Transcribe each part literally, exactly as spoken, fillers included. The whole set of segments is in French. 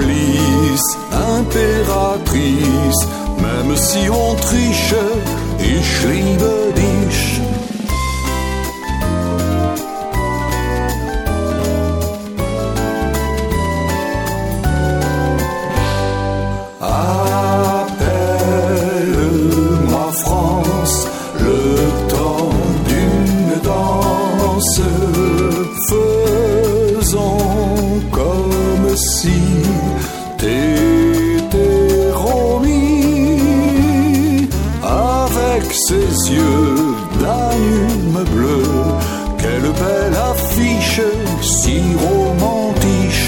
Please, impératrice, même si on triche, ich liebe dich. Appelle-moi France, le temps d'une danse, faisons comme si t'étais Romy, avec ses yeux d'anime bleu, quelle belle affiche, si romantique.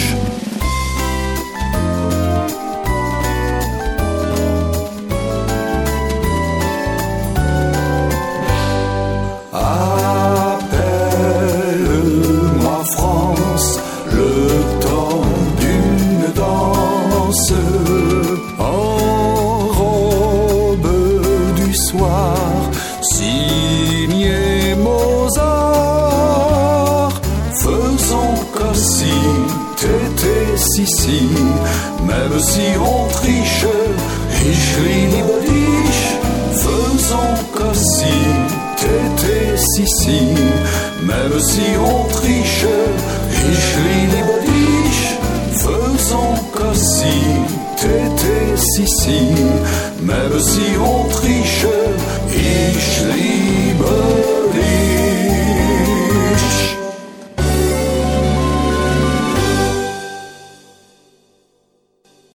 Appelle-moi France, le temps d'une danse, en robe du soir, signé Mozart, faisons comme si t'étais Sissi, même si on triche, ich liebe dich, faisons comme si t'étais Sissi, même si on triche, ich liebe dich, faisons comme si t'étais Sissi, même si on triche, ich liebe dich.